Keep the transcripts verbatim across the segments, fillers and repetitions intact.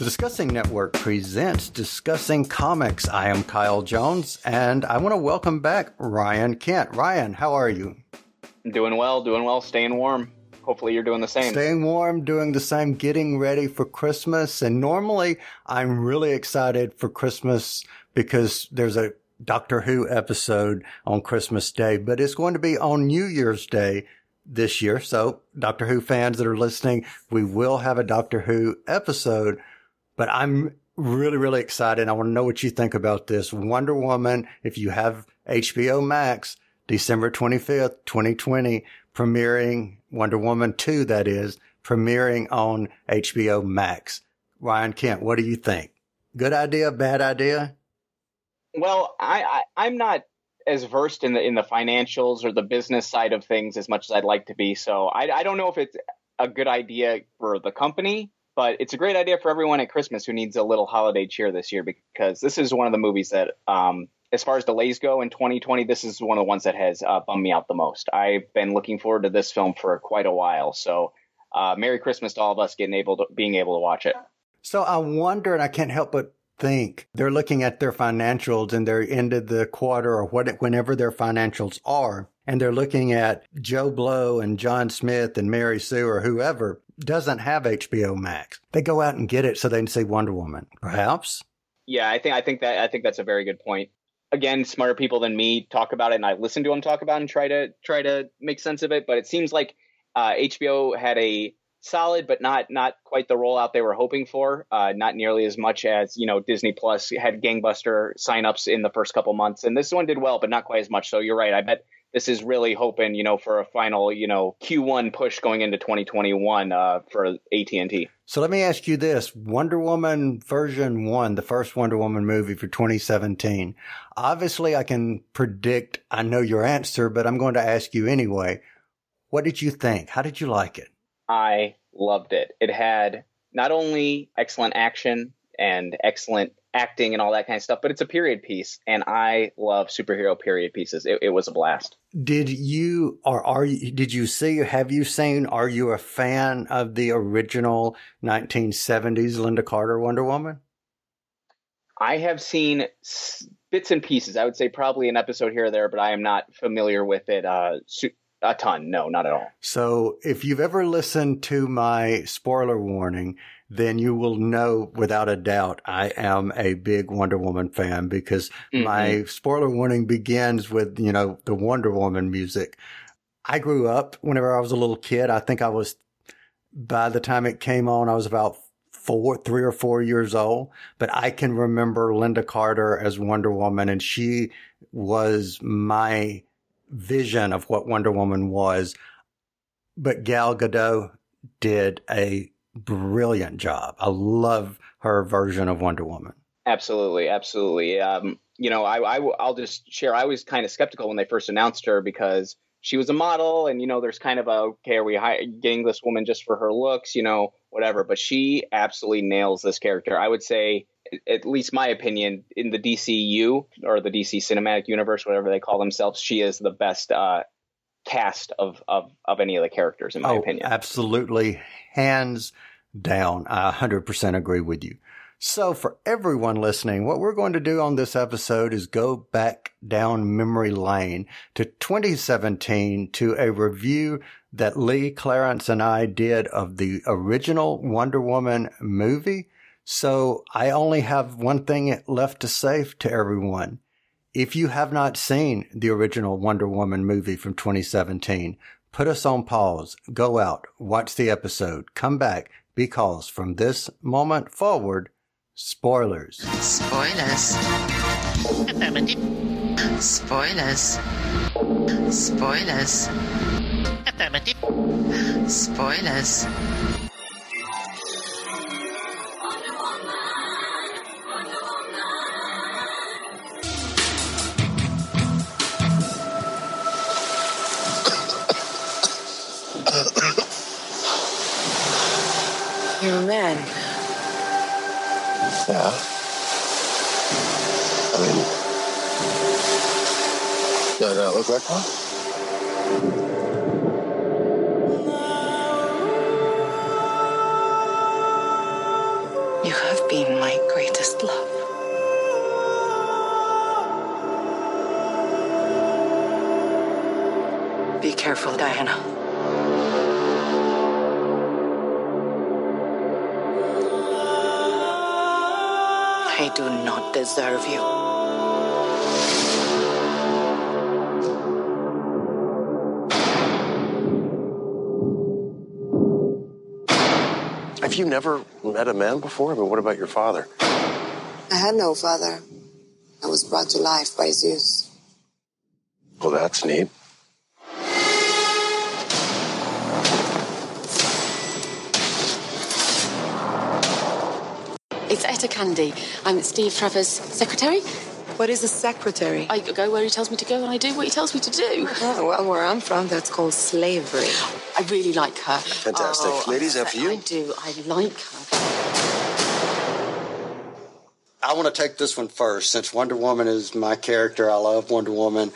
Discussing Network presents Discussing Comics. I am Kyle Jones, and I want to welcome back Ryan Kent. Ryan, how are you? I'm doing well, doing well, staying warm. Hopefully you're doing the same. Staying warm, doing the same, getting ready for Christmas. And normally I'm really excited for Christmas because there's a Doctor Who episode on Christmas Day, but it's going to be on New Year's Day this year. So Doctor Who fans that are listening, we will have a Doctor Who episode, but I'm really, really excited. I want to know what you think about this. Wonder Woman, if you have H B O Max, December twenty-fifth, twenty twenty, premiering Wonder Woman two, that is, premiering on H B O Max. Ryan Kent, what do you think? Good idea, bad idea? Well, I, I, I'm not as versed in the in the financials or the business side of things as much as I'd like to be. So I, I don't know if it's a good idea for the company, but it's a great idea for everyone at Christmas who needs a little holiday cheer this year, because this is one of the movies that, um, as far as delays go in twenty twenty, this is one of the ones that has uh, bummed me out the most. I've been looking forward to this film for quite a while. So uh, Merry Christmas to all of us getting able to, being able to watch it. So I wonder, and I can't help but think they're looking at their financials and they're end of the quarter or what, whenever their financials are. And they're looking at Joe Blow and John Smith and Mary Sue or whoever doesn't have H B O Max. They go out and get it so they can see Wonder Woman, perhaps. Yeah, I think I think that I think that's a very good point. Again, smarter people than me talk about it, and I listen to them talk about it and try to try to make sense of it. But it seems like uh, H B O had a solid, but not not quite the rollout they were hoping for. Uh, not nearly as much as, you know, Disney Plus had gangbuster signups in the first couple months, and this one did well, but not quite as much. So you're right. I bet this is really hoping, you know, for a final, you know, Q one push going into twenty twenty-one uh, for A T and T. So let me ask you this. Wonder Woman version one, the first Wonder Woman movie for twenty seventeen. Obviously, I can predict, I know your answer, but I'm going to ask you anyway. What did you think? How did you like it? I loved it. It had not only excellent action and excellent acting and all that kind of stuff, but it's a period piece, and I love superhero period pieces. It, it was a blast. Did you, or are you, did you see, have you seen, are you a fan of the original nineteen seventies Linda Carter Wonder Woman? I have seen bits and pieces. I would say probably an episode here or there, but I am not familiar with it uh, a ton. No, not at all. So if you've ever listened to my spoiler warning, then you will know without a doubt I am a big Wonder Woman fan, because mm-hmm. my spoiler warning begins with, you know, the Wonder Woman music. I grew up whenever I was a little kid. I think I was, by the time it came on, I was about four, three or four years old, but I can remember Linda Carter as Wonder Woman, and she was my vision of what Wonder Woman was. But Gal Gadot did a brilliant job. I love her version of Wonder Woman. Absolutely, absolutely. Um, you know, I, I I'll just share. I was kind of skeptical when they first announced her, because she was a model, and you know, there's kind of a, okay, are we getting this woman just for her looks? You know, whatever. But she absolutely nails this character. I would say, at least my opinion, in the D C U or the D C Cinematic Universe, whatever they call themselves, she is the best uh, cast of, of of any of the characters, in my oh, opinion. Absolutely, hands down. I one hundred percent agree with you. So for everyone listening, what we're going to do on this episode is go back down memory lane to twenty seventeen to a review that Lee, Clarence, and I did of the original Wonder Woman movie. So I only have one thing left to say to everyone. If you have not seen the original Wonder Woman movie from twenty seventeen, put us on pause, go out, watch the episode, come back, because from this moment forward, spoilers. Spoilers. Affirmative. Spoilers. Spoilers. Affirmative. Spoilers. You're a man. Yeah. I mean, do I not look like one? You have Be careful, Diana. I do not deserve you. Have you never met a man before? I mean, what about your father? I had no father. I was brought to life by Zeus. Well, that's neat. It's Etta Candy. I'm Steve Trevor's secretary. What is a secretary? I go where he tells me to go and I do what he tells me to do. Oh, well, where I'm from, that's called slavery. I really like her. Fantastic. Oh, Ladies, after you. I do. I like her. I want to take this one first. Since Wonder Woman is my character, I love Wonder Woman.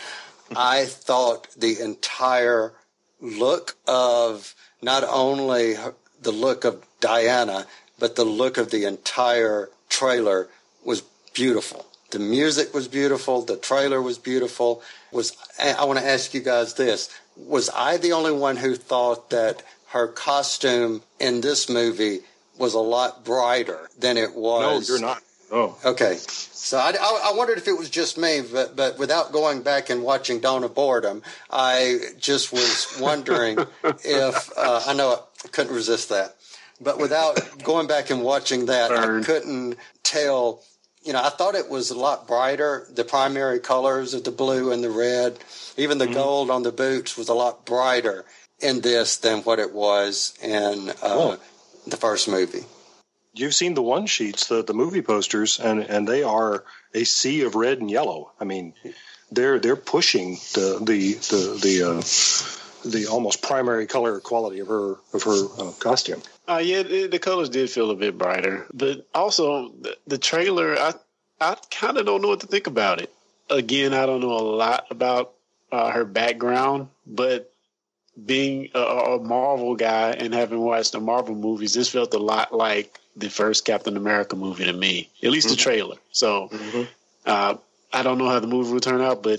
I thought the entire look of not only her, the look of Diana, but the look of the entire trailer was beautiful. The music was beautiful. The trailer was beautiful. Was I want to ask you guys this. Was I the only one who thought that her costume in this movie was a lot brighter than it was? No, you're not. Oh. Okay. So I, I, I wondered if it was just me, but, but without going back and watching Dawn of Boredom, I just was wondering if, uh, I know I couldn't resist that, but without going back and watching that, Burn. I couldn't tell. You know, I thought it was a lot brighter. The primary colors of the blue and the red, even the mm-hmm. gold on the boots was a lot brighter in this than what it was in uh, oh. the first movie. You've seen the one sheets, the, the movie posters, and, and they are a sea of red and yellow. I mean, they're they're pushing the the the the, uh, the almost primary color quality of her of her uh, costume. Uh, yeah, the, the colors did feel a bit brighter, but also the, the trailer, I I kind of don't know what to think about it. Again, I don't know a lot about uh, her background, but being a, a Marvel guy and having watched the Marvel movies, this felt a lot like the first Captain America movie to me, at least mm-hmm. the trailer. So mm-hmm. uh, I don't know how the movie will turn out, but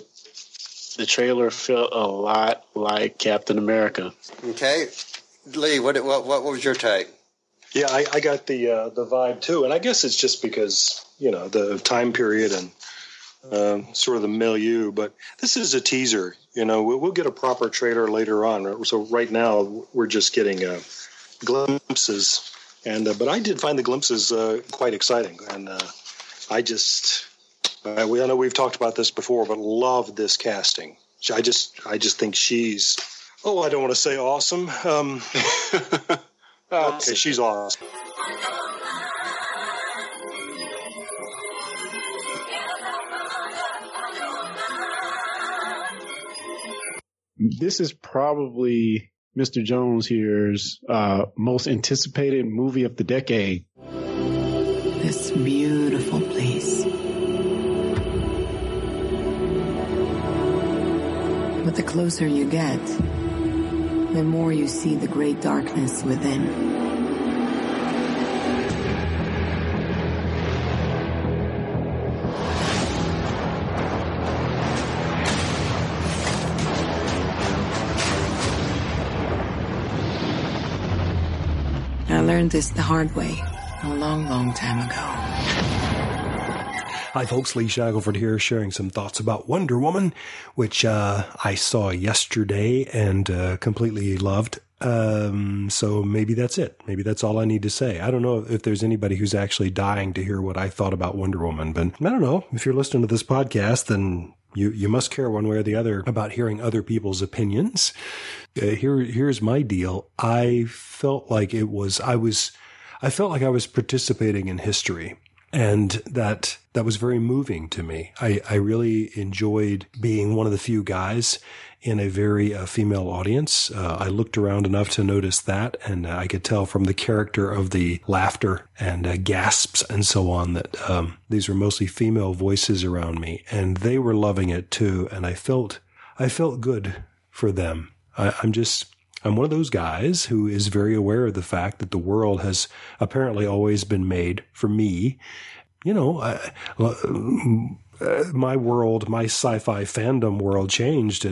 the trailer felt a lot like Captain America. Okay. Lee, what what what was your take? Yeah, I, I got the uh, the vibe too, and I guess it's just because, you know, the time period and uh, sort of the milieu. But this is a teaser. You know, we'll, we'll get a proper trailer later on. So right now we're just getting uh, glimpses, and uh, but I did find the glimpses uh, quite exciting, and uh, I just uh, we I know we've talked about this before, but love this casting. I just I just think she's. Oh, I don't want to say awesome. Um, okay, she's awesome. This is probably Mister Jones here's uh, most anticipated movie of the decade. This beautiful place. But the closer you get, the more you see the great darkness within. I learned this the hard way a long, long time ago. Hi folks, Lee Shackelford here, sharing some thoughts about Wonder Woman, which uh, I saw yesterday and uh, completely loved. Um, so maybe that's it. Maybe that's all I need to say. I don't know if there's anybody who's actually dying to hear what I thought about Wonder Woman, but I don't know. If you're listening to this podcast, then you, you must care one way or the other about hearing other people's opinions. Uh, here, here's my deal. I felt like it was, I was, I felt like I was participating in history. And that that was very moving to me. I, I really enjoyed being one of the few guys in a very uh, female audience. Uh, I looked around enough to notice that, and uh, I could tell from the character of the laughter and uh, gasps and so on that um, these were mostly female voices around me, and they were loving it too. And I felt I felt good for them. I, I'm just. I'm one of those guys who is very aware of the fact that the world has apparently always been made for me. You know, uh, uh, my world, my sci-fi fandom world changed, and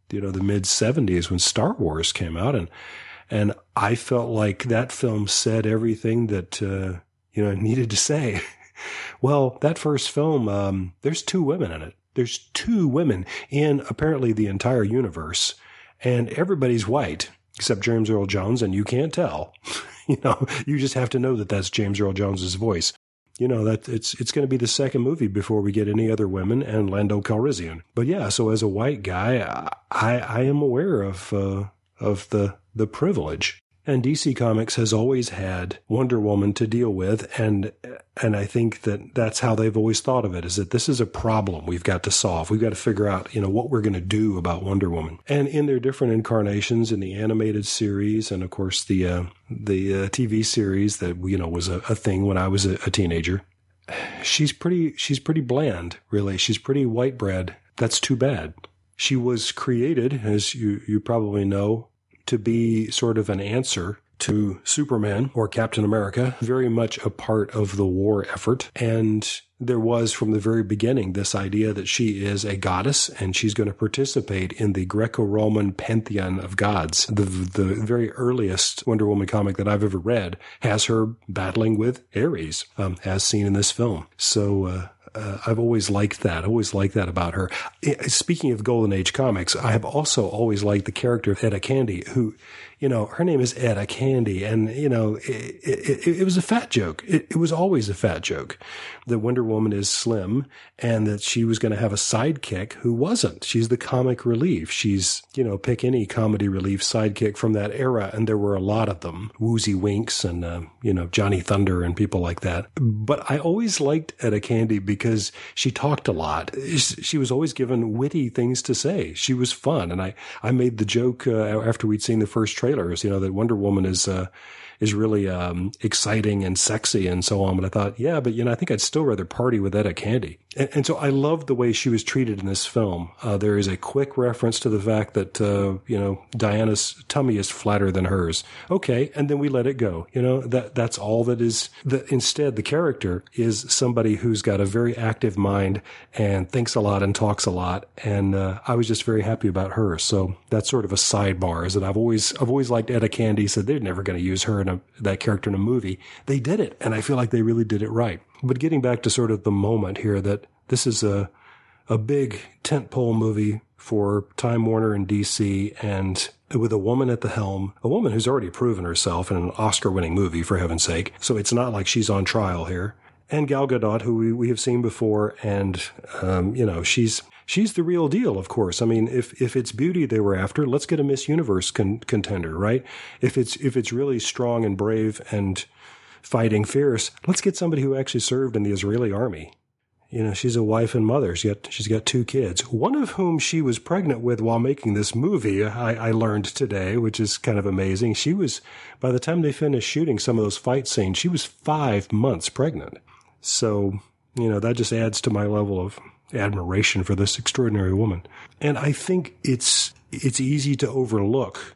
you know, the mid seventies when Star Wars came out. And, and I felt like that film said everything that, uh, you know, it needed to say. Well, that first film, um, there's two women in it. There's two women in apparently the entire universe, and everybody's white except James Earl Jones, and you can't tell. You know, you just have to know that that's James Earl Jones's voice. You know, that it's it's going to be the second movie before we get any other women and Lando Calrissian. But yeah, so as a white guy, I I am aware of uh, of the the privilege. And D C Comics has always had Wonder Woman to deal with, and and I think that that's how they've always thought of it, is that this is a problem we've got to solve. We've got to figure out, you know, what we're going to do about Wonder Woman. And in their different incarnations, in the animated series, and of course the uh, the uh, T V series that, you know, was a, a thing when I was a, a teenager, she's pretty she's pretty bland, really. She's pretty white bread. That's too bad. She was created, as you you probably know, to be sort of an answer to Superman or Captain America, very much a part of the war effort. And there was from the very beginning this idea that she is a goddess and she's going to participate in the Greco-Roman pantheon of gods. The, the very earliest Wonder Woman comic that I've ever read has her battling with Ares, um, as seen in this film. So, uh, Uh, I've always liked that. I always liked that about her. Speaking of Golden Age comics, I have also always liked the character of Etta Candy, who, you know, her name is Etta Candy. And, you know, it, it, it was a fat joke. It, it was always a fat joke that Wonder Woman is slim and that she was going to have a sidekick who wasn't. She's the comic relief. She's, you know, pick any comedy relief sidekick from that era. And there were a lot of them. Woozy Winks and, uh, you know, Johnny Thunder and people like that. But I always liked Etta Candy because because she talked a lot. She was always given witty things to say. She was fun. And I, I made the joke uh, after we'd seen the first trailers, you know, that Wonder Woman is uh, is really um, exciting and sexy and so on. But I thought, yeah, but, you know, I think I'd still rather party with Etta Candy. And, and so I loved the way she was treated in this film. Uh, there is a quick reference to the fact that, uh, you know, Diana's tummy is flatter than hers. Okay. And then we let it go. You know, that that's all that is. The, instead, the character is somebody who's got a very active mind and thinks a lot and talks a lot. And uh, I was just very happy about her. So that's sort of a sidebar, is that I've always I've always liked Etta Candy. Said they're never going to use her in a, that character in a movie. They did it, and I feel like they really did it right. But getting back to sort of the moment here, that this is a a big tentpole movie for Time Warner and D C, and with a woman at the helm, a woman who's already proven herself in an Oscar-winning movie, for heaven's sake. So it's not like she's on trial here. And Gal Gadot, who we, we have seen before, and, um, you know, she's she's the real deal, of course. I mean, if if it's beauty they were after, let's get a Miss Universe con- contender, right? If it's if it's really strong and brave and fighting fierce, let's get somebody who actually served in the Israeli army. You know, she's a wife and mother. She's got, she's got two kids, one of whom she was pregnant with while making this movie, I, I learned today, which is kind of amazing. She was, by the time they finished shooting some of those fight scenes, she was five months pregnant. So, you know, that just adds to my level of admiration for this extraordinary woman. And I think it's it's easy to overlook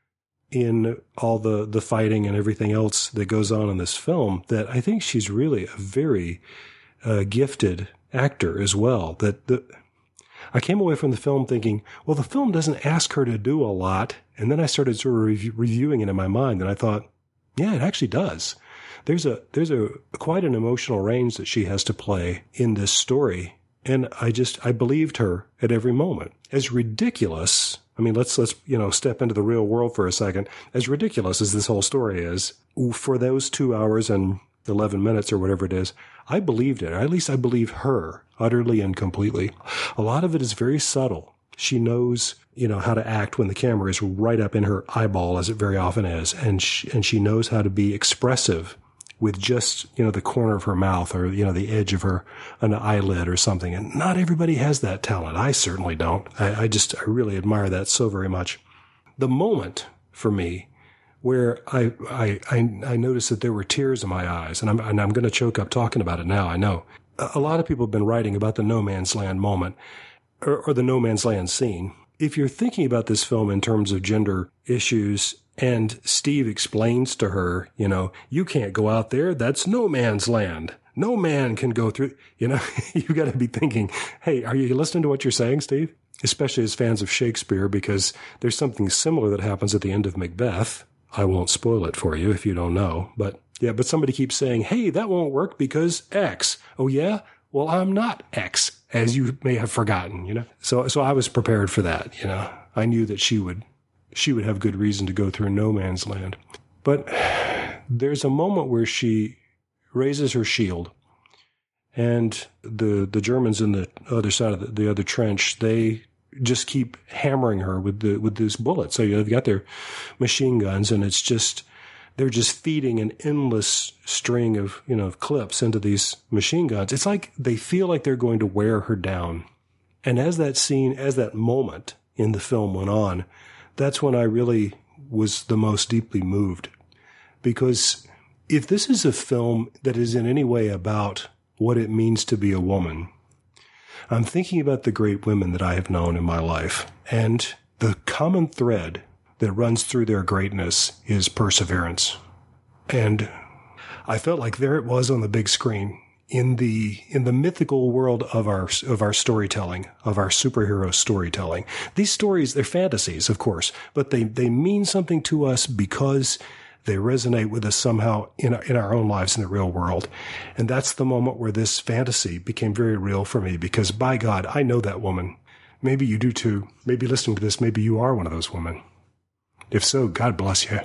in all the, the fighting and everything else that goes on in this film that I think she's really a very uh, gifted actor as well. That the I came away from the film thinking, well, the film doesn't ask her to do a lot. And then I started sort of rev- reviewing it in my mind, and I thought, yeah, it actually does. There's a there's a quite an emotional range that she has to play in this story, and I just I believed her at every moment. As ridiculous, I mean, let's let's you know step into the real world for a second. As ridiculous as this whole story is, for those two hours and eleven minutes or whatever it is, I believed it. Or at least I believe her utterly and completely. A lot of it is very subtle. She knows, you know, how to act when the camera is right up in her eyeball, as it very often is, and she, and she knows how to be expressive with just, you know, the corner of her mouth or, you know, the edge of her, an eyelid or something. And not everybody has that talent. I certainly don't. I, I just, I really admire that so very much. The moment for me where I, I, I, I noticed that there were tears in my eyes, and I'm, and I'm going to choke up talking about it now, I know. A lot of people have been writing about the no man's land moment or, or the no man's land scene. If you're thinking about this film in terms of gender issues, and Steve explains to her, you know, you can't go out there. That's no man's land. No man can go through, you know, you've got to be thinking, hey, are you listening to what you're saying, Steve? especially as fans of Shakespeare, because there's something similar that happens at the end of Macbeth. I won't spoil it for you if you don't know. But yeah, but somebody keeps saying, hey, that won't work because X. Oh, yeah? Well, I'm not X, as you may have forgotten, you know? So so I was prepared for that, you know? I knew that she would she would have good reason to go through no man's land. But there's a moment where she raises her shield, and the the Germans in the other side of the, the other trench, they just keep hammering her with the with this bullet. So you've got their machine guns, and it's just they're just feeding an endless string of, you know, clips into these machine guns. It's like they feel like they're going to wear her down. And as that scene, as that moment in the film went on, that's when I really was the most deeply moved. Because if this is a film that is in any way about what it means to be a woman, I'm thinking about the great women that I have known in my life. And the common thread that runs through their greatness is perseverance. And I felt like there it was on the big screen in the in the mythical world of our of our storytelling, of our superhero storytelling. These stories, they're fantasies, of course, but they, they mean something to us because they resonate with us somehow in our, in our own lives in the real world. And that's the moment where this fantasy became very real for me, because by God, I know that woman. Maybe you do too. Maybe listening to this, maybe you are one of those women. If so, God bless you.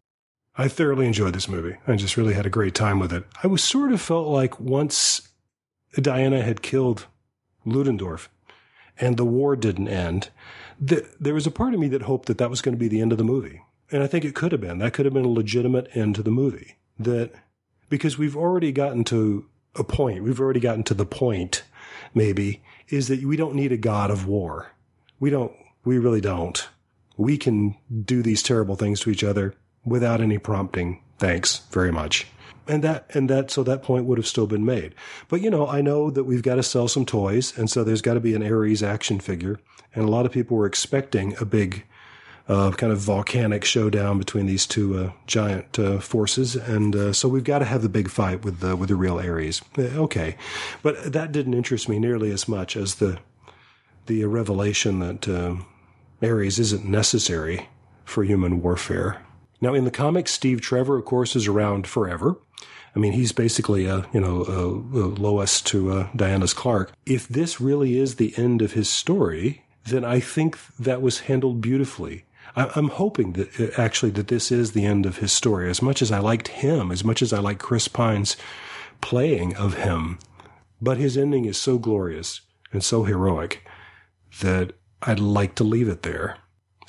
I thoroughly enjoyed this movie. I just really had a great time with it. I was sort of felt like once Diana had killed Ludendorff and the war didn't end, that there was a part of me that hoped that that was going to be the end of the movie. And I think it could have been. That could have been a legitimate end to the movie. That, because we've already gotten to a point, we've already gotten to the point, maybe, is that we don't need a god of war. We don't, we really don't. We can do these terrible things to each other without any prompting. Thanks very much. And that, and that, so that point would have still been made. But, you know, I know that we've got to sell some toys. And so there's got to be an Ares action figure. And a lot of people were expecting a big, uh, kind of volcanic showdown between these two, uh, giant, uh, forces. And, uh, so we've got to have the big fight with the, with the real Ares. Okay. But that didn't interest me nearly as much as the, the revelation that, uh, Ares isn't necessary for human warfare. Now, in the comics, Steve Trevor, of course, is around forever. I mean, he's basically a, you know, a, a Lois to uh, Diana's Clark. If this really is the end of his story, then I think that was handled beautifully. I, I'm hoping that actually that this is the end of his story. As much as I liked him, as much as I like Chris Pine's playing of him, but his ending is so glorious and so heroic that I'd like to leave it there.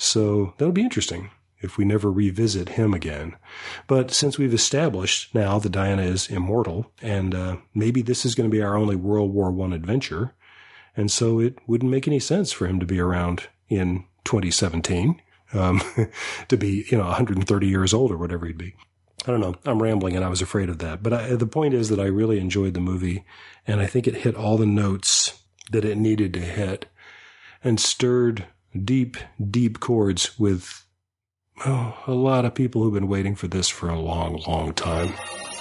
So that'll be interesting if we never revisit him again. But since we've established now that Diana is immortal, and uh, maybe this is going to be our only World War One adventure, and so it wouldn't make any sense for him to be around in twenty seventeen, um, to be, you know, one hundred thirty years old or whatever he'd be. I don't know. I'm rambling, and I was afraid of that. But I, the point is that I really enjoyed the movie, and I think it hit all the notes that it needed to hit, and stirred deep, deep chords with, oh, a lot of people who've been waiting for this for a long, long time.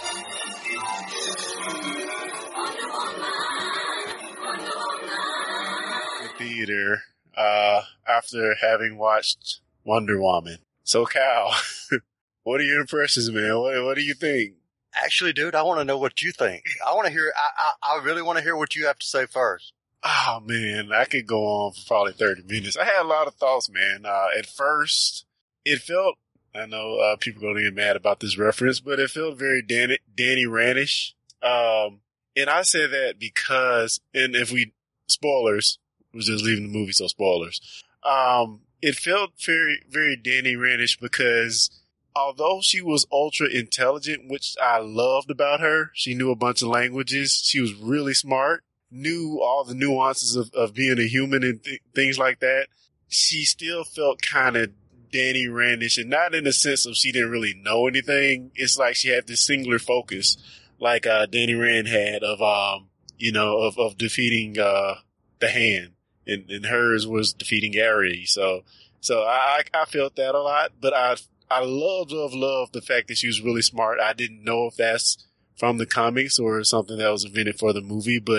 Theater, uh, after having watched Wonder Woman. So, Cal, what are your impressions, man? What, what do you think? Actually, dude, I want to know what you think. I want to hear, I, I, I really want to hear what you have to say first. Oh, man, I could go on for probably thirty minutes. I had a lot of thoughts, man. Uh, at first, it felt, I know uh, people are going to get mad about this reference, but it felt very Danny, Danny Rand-ish. Um, and I say that because, and if we, spoilers, we're just leaving the movie, so spoilers. Um, it felt very, very Danny Rand-ish because although she was ultra intelligent, which I loved about her, she knew a bunch of languages, she was really smart, knew all the nuances of, of being a human and th- things like that, she still felt kind of Danny Rand-ish, and not in the sense of she didn't really know anything. It's like she had this singular focus, like uh, Danny Rand had of, um, you know, of, of defeating uh, the Hand, and, and hers was defeating Ares. So, so I, I felt that a lot, but I, I love, love, love the fact that she was really smart. I didn't know if that's from the comics or something that was invented for the movie, but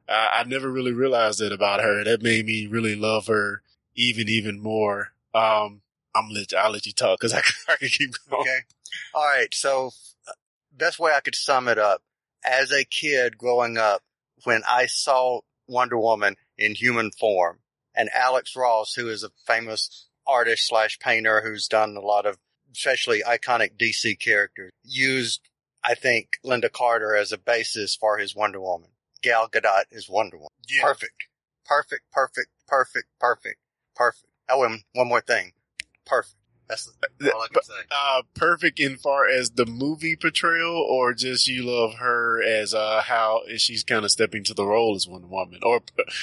Uh, I never really realized that about her. That made me really love her even, even more. Um, I'm gonna let you, I'll let you talk because I, I can keep going. Okay. All right. So, best way I could sum it up: as a kid growing up, when I saw Wonder Woman in human form, and Alex Ross, who is a famous artist slash painter who's done a lot of especially iconic D C characters, used, I think, Linda Carter as a basis for his Wonder Woman. Gal Gadot is Wonder Woman. Yeah. Perfect. Perfect, perfect, perfect, perfect, perfect. Oh, and one more thing. Perfect. That's all I can say. Uh, perfect in far as the movie portrayal, or just you love her as uh, how she's kind of stepping to the role as Wonder Woman? Or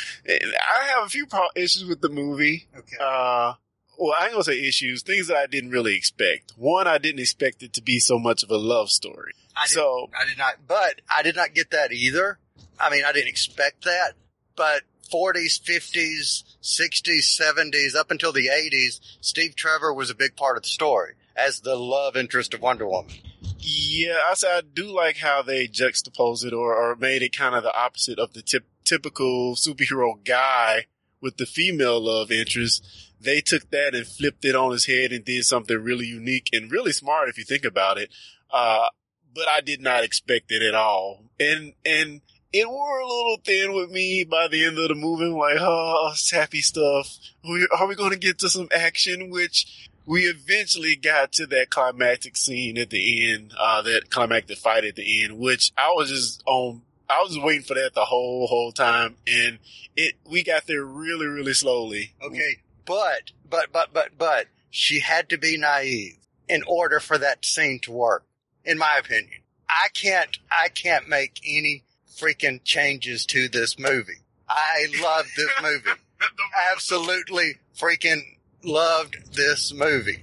I have a few pro- issues with the movie. Okay. Uh, well, I ain't gonna say issues. Things that I didn't really expect. One, I didn't expect it to be so much of a love story. I did, so I did not, but I did not get that either. I mean, I didn't expect that, but forties, fifties, sixties, seventies, up until the eighties, Steve Trevor was a big part of the story as the love interest of Wonder Woman. Yeah, I say I do like how they juxtaposed it or, or made it kind of the opposite of the tip, typical superhero guy with the female love interest. They took that and flipped it on his head and did something really unique and really smart if you think about it. Uh, but I did not expect it at all. And, and, it wore a little thin with me by the end of the movie. I'm like, oh, sappy stuff. We, are we going to get to some action? Which we eventually got to that climactic scene at the end, uh, that climactic fight at the end, which I was just on, I was waiting for that the whole, whole time. And it, we got there really, really slowly. Okay. But, but, but, but, but she had to be naive in order for that scene to work, in my opinion. I can't, I can't make any freaking changes to this movie. I love this movie. Absolutely freaking loved this movie.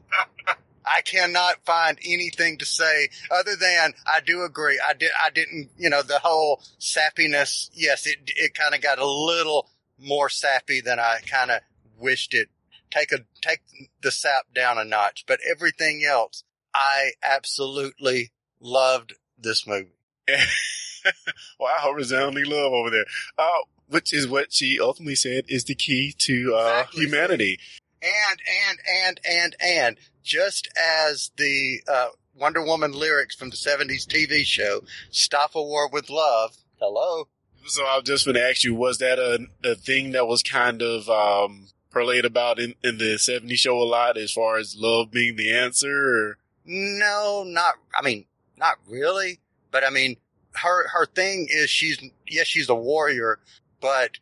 I cannot find anything to say other than I do agree. I did, I didn't, you know, the whole sappiness. Yes, it, it kind of got a little more sappy than I kind of wished it. Take a, take the sap down a notch, but everything else, I absolutely loved this movie. Wow, resounding love over there. Uh, which is what she ultimately said is the key to uh, Exactly. humanity. And, and, and, and, and, just as the uh, Wonder Woman lyrics from the seventies T V show, Stop a War with Love. Hello? So I was just going to ask you, was that a, a thing that was kind of um, parlayed about in, in the seventies show a lot as far as love being the answer? Or? No, not, I mean, not really. But I mean, her, her thing is she's, yes, she's a warrior, but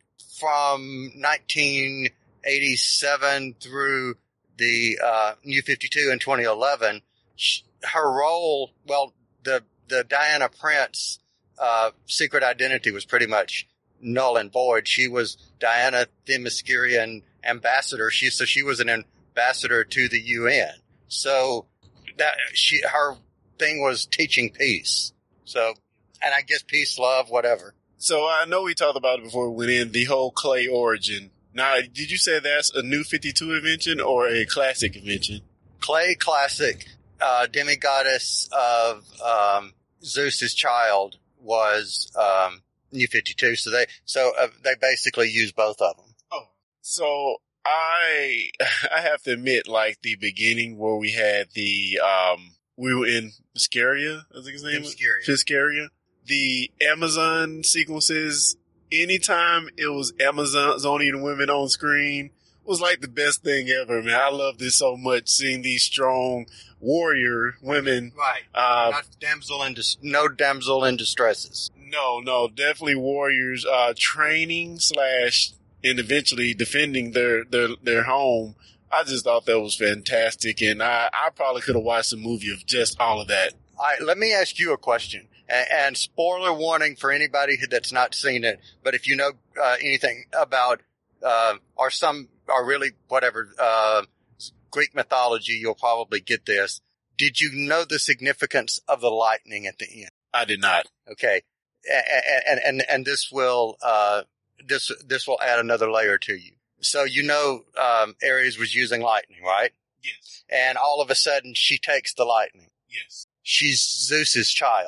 from nineteen eighty-seven through the, uh, New fifty-two in twenty eleven, she, her role, well, the, the Diana Prince, uh, secret identity was pretty much null and void. She was Diana Themyscirian ambassador. She, so she was an ambassador to the U N. So that she, her thing was teaching peace. So, and I guess peace, love, whatever. So I know we talked about it before we went in, the whole clay origin. Now, did you say that's a new fifty-two invention or a classic invention? Clay classic, uh, demigoddess of, um, Zeus's child was, um, New fifty-two. So they, so uh, they basically use both of them. Oh, so I, I have to admit, like the beginning where we had the, um, we were in Fiscaria, I think his name was Fiscaria. Fiscaria. The Amazon sequences, anytime it was Amazonian women on screen, was like the best thing ever, man. I love this so much, seeing these strong warrior women. Right. Uh, Not damsel in dis- no damsel in distresses. no, no, definitely warriors, uh, training slash and eventually defending their, their, their home. I just thought that was fantastic. And I, I probably could have watched a movie of just all of that. All right, let me ask you a question. And, and spoiler warning for anybody that's not seen it. But if you know uh, anything about, uh, or some, or really whatever, uh, Greek mythology, you'll probably get this. Did you know the significance of the lightning at the end? I did not. Okay. And, and, and this will, uh, this, this will add another layer to you. So, you know, um, Ares was using lightning, right? Yes. And all of a sudden she takes the lightning. Yes. She's Zeus's child.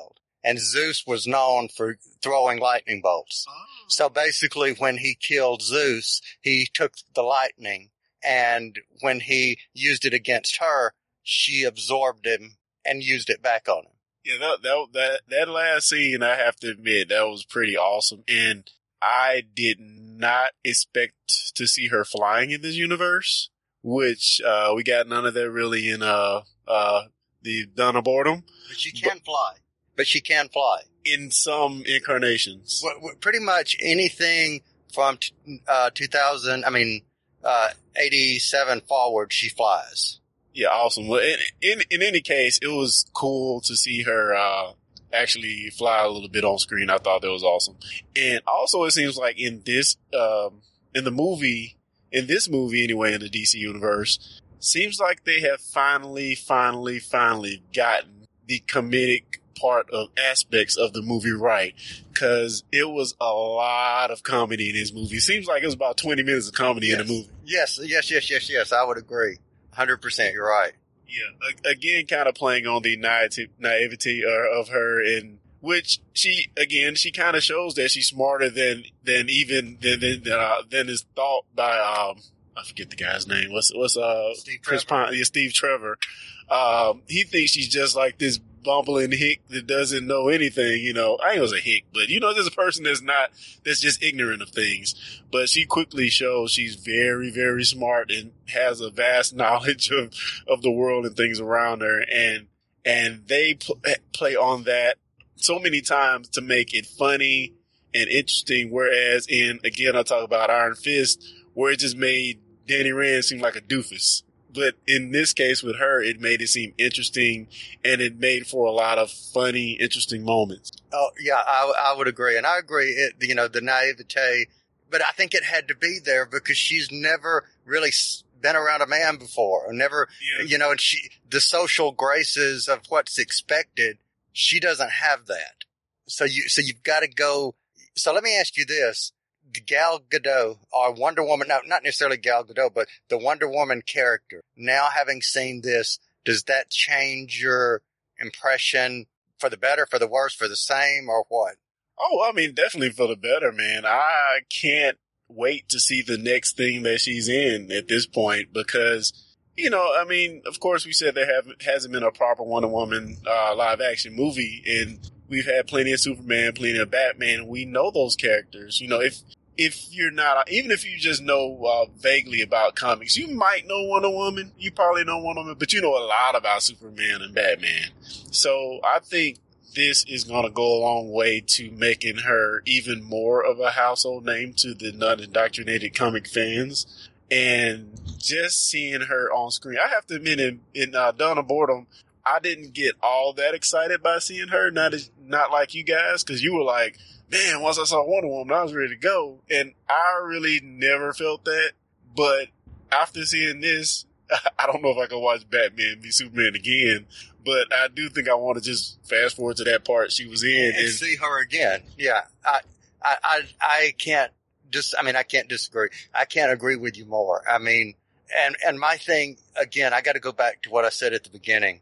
and Zeus was known for throwing lightning bolts. Oh. So basically when he killed Zeus, he took the lightning, and when he used it against her, she absorbed him and used it back on him. Yeah, that, that that that last scene, I have to admit, that was pretty awesome. And I did not expect to see her flying in this universe, which uh, we got none of that really in uh uh the Dawn of Boredom. But she can but, fly. But she can fly. In some incarnations. Well, pretty much anything from uh, two thousand, I mean, uh, eighty-seven forward, she flies. Yeah, awesome. Well, in, in in any case, it was cool to see her uh actually fly a little bit on screen. I thought that was awesome. And also, it seems like in this um in the movie, in this movie anyway, in the D C universe, seems like they have finally, finally, finally gotten the comedic part of aspects of the movie right, because it was a lot of comedy in this movie. Seems like it was about twenty minutes of comedy yes. in the movie. Yes, yes, yes, yes, yes. I would agree. one hundred percent, you're right. Yeah, again, kind of playing on the naivety, naivety of her, in which she, again, she kind of shows that she's smarter than than even than than, uh, than is thought by um I forget the guy's name. What's what's uh Steve Chris Trevor. Pine? Yeah, Steve Trevor. Um, he thinks she's just like this bumbling hick that doesn't know anything. You know, I ain't gonna say hick, but you know, there's a person that's not that's just ignorant of things. But she quickly shows she's very, very smart and has a vast knowledge of of the world and things around her. And and they pl- play on that so many times to make it funny and interesting. Whereas in, again, I talk about Iron Fist, where it just made Danny Rand seem like a doofus. But in this case with her, it made it seem interesting, and it made for a lot of funny, interesting moments. Oh, yeah, I, I would agree. And I agree, it, you know, the naivete, but I think it had to be there because she's never really been around a man before, or never, yeah. you know, and she, the social graces of what's expected, she doesn't have that. So you, so you've got to go. So let me ask you this. Gal Gadot, or Wonder Woman, no, not necessarily Gal Gadot, but the Wonder Woman character. Now, having seen this, does that change your impression for the better, for the worse, for the same, or what? Oh, I mean, definitely for the better, man. I can't wait to see the next thing that she's in at this point because, you know, I mean, of course, we said there haven't, hasn't been a proper Wonder Woman uh, live action movie, and we've had plenty of Superman, plenty of Batman. We know those characters. You know, if if you're not, even if you just know uh, vaguely about comics, you might know Wonder Woman. You probably know Wonder Woman, but you know a lot about Superman and Batman. So I think this is going to go a long way to making her even more of a household name to the non-indoctrinated comic fans. And just seeing her on screen, I have to admit, in, in uh, Dawn of Boredom, I didn't get all that excited by seeing her. Not as, not like you guys, because you were like, man, once I saw Wonder Woman, I was ready to go. And I really never felt that. But after seeing this, I don't know if I can watch Batman v Superman again, but I do think I want to just fast forward to that part she was in. And, and see her again. Yeah. I, I, I, I can't just, I mean, I can't disagree. I can't agree with you more. I mean, and, and my thing, again, I got to go back to what I said at the beginning.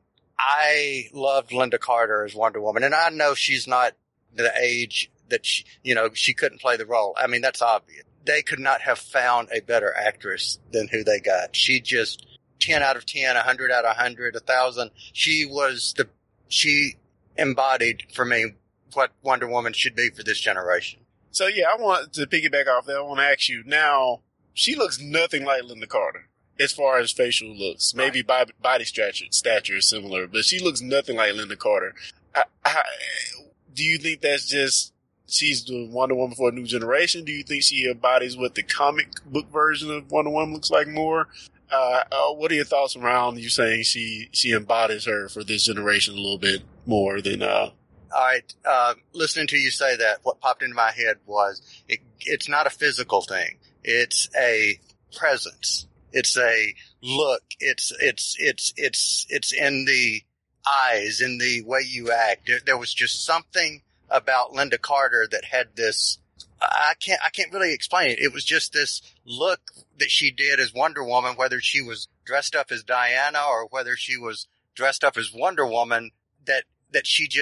I loved Lynda Carter as Wonder Woman, and I know she's not the age that she, you know, she couldn't play the role. I mean, that's obvious. They could not have found a better actress than who they got. She just ten out of ten, one hundred out of one hundred, one thousand. She was the, she embodied for me what Wonder Woman should be for this generation. So yeah, I want to piggyback off that. I want to ask you now, she looks nothing like Lynda Carter. As far as facial looks, maybe right. body, body stature, stature is similar, but she looks nothing like Lynda Carter. I, I, do you think that's just she's the Wonder Woman for a new generation? Do you think she embodies what the comic book version of Wonder Woman looks like more? Uh, uh, what are your thoughts around you saying she she embodies her for this generation a little bit more than? Uh... All right, uh, listening to you say that, what popped into my head was it, it's not a physical thing; it's a presence. It's a look. It's, it's, it's, it's, it's in the eyes, in the way you act. There, there was just something about Lynda Carter that had this, I can't, I can't really explain it. It was just this look that she did as Wonder Woman, whether she was dressed up as Diana or whether she was dressed up as Wonder Woman, that, that she just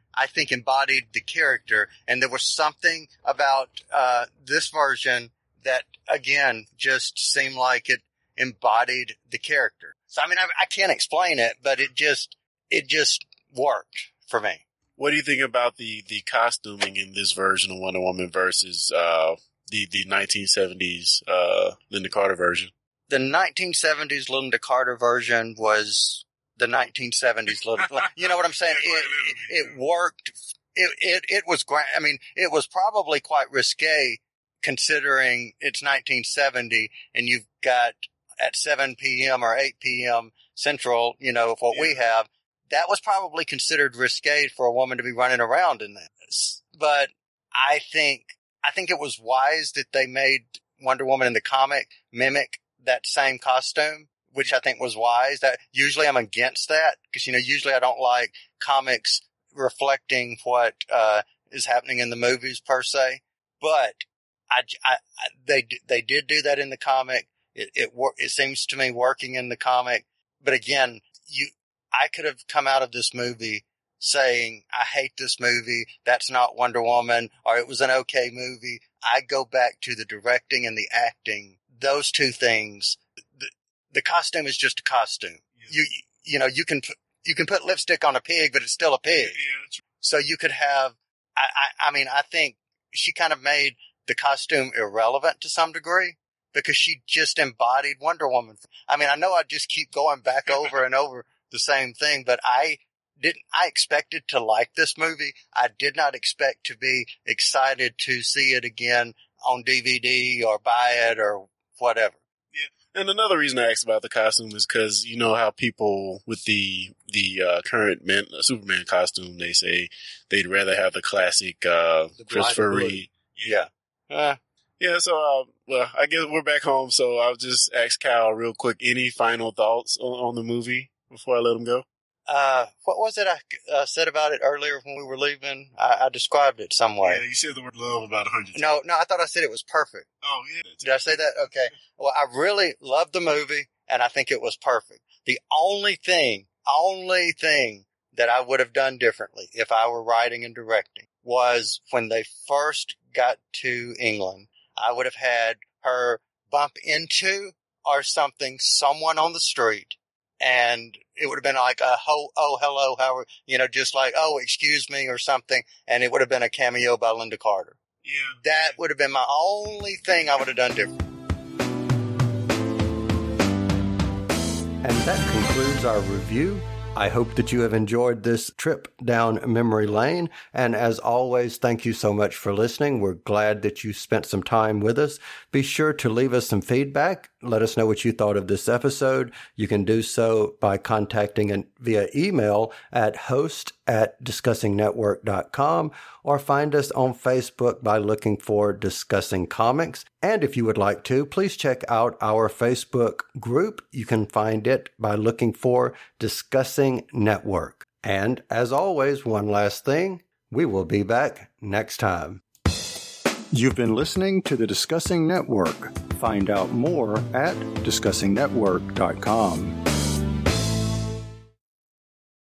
I think, embodied the character. And there was something about uh, this version that, again, just seemed like it embodied the character. So, I mean, I, I can't explain it, but it just, it just worked for me. What do you think about the, the costuming in this version of Wonder Woman versus uh, the, the nineteen seventies uh, Linda Carter version? The nineteen seventies Linda Carter version was the nineteen seventies Linda. You know what I'm saying? It, it, it worked. It, it, it was great. I mean, it was probably quite risque considering it's nineteen seventy and you've got at seven p.m. or eight p.m. Central, you know, of what yeah. we have. That was probably considered risque for a woman to be running around in that. But I think, I think it was wise that they made Wonder Woman in the comic mimic that same costume, which I think was wise. That usually I'm against that because, you know, usually I don't like comics reflecting what, uh, is happening in the movies per se. But I, I, I they, they did do that in the comic. It, it, it seems to me working in the comic. But again, you, I could have come out of this movie saying, I hate this movie. That's not Wonder Woman, or it was an okay movie. I go back to the directing and the acting. Those two things. The, the costume is just a costume. Yeah. You, you know, you can, you can put lipstick on a pig, but it's still a pig. Yeah, so you could have, I, I, I mean, I think she kind of made the costume irrelevant to some degree because she just embodied Wonder Woman. I mean, I know I just keep going back over and over the same thing, but I didn't, I expected to like this movie. I did not expect to be excited to see it again on D V D or buy it or whatever. Yeah. And another reason I asked about the costume is because you know how people with the, the, uh, current man, uh, Superman costume, they say they'd rather have the classic, uh, the Christopher Reeve. Yeah. Uh, yeah. So, uh, well, I guess we're back home. So I'll just ask Kyle real quick, any final thoughts on, on the movie before I let him go? Uh, what was it I uh, said about it earlier when we were leaving? I, I described it some way. Yeah, you said the word love about a hundred times. No, no, I thought I said it was perfect. Oh, yeah. Did I say that? Okay. Well, I really loved the movie, and I think it was perfect. The only thing, only thing that I would have done differently if I were writing and directing was when they first got to England, I would have had her bump into or something, someone on the street. And it would have been like a ho, oh, hello, how are, you know, just like, oh, excuse me or something. And it would have been a cameo by Linda Carter. Yeah. That would have been my only thing I would have done different. And that concludes our review. I hope that you have enjoyed this trip down memory lane. And as always, thank you so much for listening. We're glad that you spent some time with us. Be sure to leave us some feedback. Let us know what you thought of this episode. You can do so by contacting us via email at host at discussing network dot com or find us on Facebook by looking for Discussing Comics. And if you would like to, please check out our Facebook group. You can find it by looking for Discussing Network. And as always, one last thing, we will be back next time. You've been listening to the Discussing Network. Find out more at discussing network dot com.